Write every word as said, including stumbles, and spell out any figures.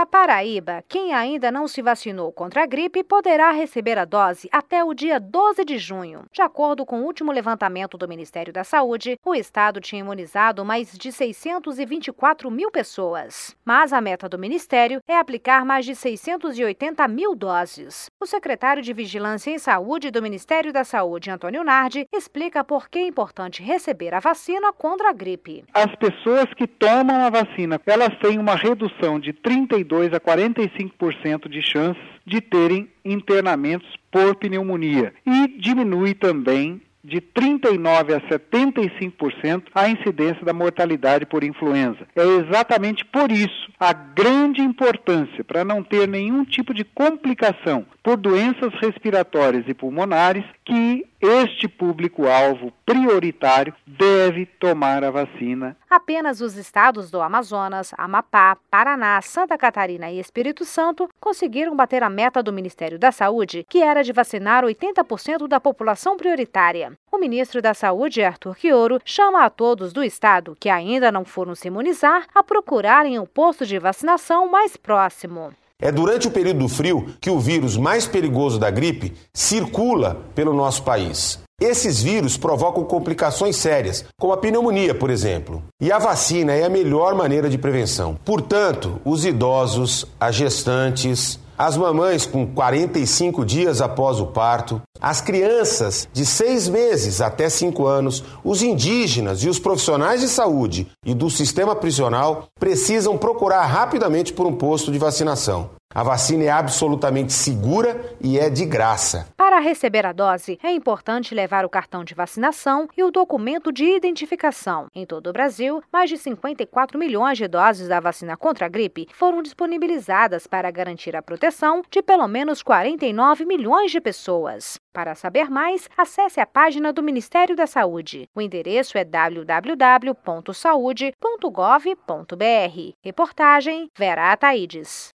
Na Paraíba, quem ainda não se vacinou contra a gripe poderá receber a dose até o dia doze de junho. De acordo com o último levantamento do Ministério da Saúde, o estado tinha imunizado mais de seiscentos e vinte e quatro mil pessoas. Mas a meta do Ministério é aplicar mais de seiscentos e oitenta mil doses. O secretário de Vigilância em Saúde do Ministério da Saúde, Antônio Nardi, explica por que é importante receber a vacina contra a gripe. As pessoas que tomam a vacina, elas têm uma redução de trinta e dois a quarenta e cinco por cento de chances de terem internamentos por pneumonia e diminui também de trinta e nove a setenta e cinco por cento a incidência da mortalidade por influenza. É exatamente por isso a grande importância para não ter nenhum tipo de complicação por doenças respiratórias e pulmonares que este público-alvo prioritário deve tomar a vacina. Apenas os estados do Amazonas, Amapá, Paraná, Santa Catarina e Espírito Santo conseguiram bater a meta do Ministério da Saúde, que era de vacinar oitenta por cento da população prioritária. O ministro da Saúde, Arthur Quioro, chama a todos do estado que ainda não foram se imunizar a procurarem o posto de vacinação mais próximo. É durante o período do frio que o vírus mais perigoso da gripe circula pelo nosso país. Esses vírus provocam complicações sérias, como a pneumonia, por exemplo. E a vacina é a melhor maneira de prevenção. Portanto, os idosos, as gestantes, as mamães com quarenta e cinco dias após o parto, as crianças de seis meses até cinco anos, os indígenas e os profissionais de saúde e do sistema prisional precisam procurar rapidamente por um posto de vacinação. A vacina é absolutamente segura e é de graça. Para receber a dose, é importante levar o cartão de vacinação e o documento de identificação. Em todo o Brasil, mais de cinquenta e quatro milhões de doses da vacina contra a gripe foram disponibilizadas para garantir a proteção de pelo menos quarenta e nove milhões de pessoas. Para saber mais, acesse a página do Ministério da Saúde. O endereço é w w w ponto saude ponto gov ponto b r. Reportagem Vera Ataides.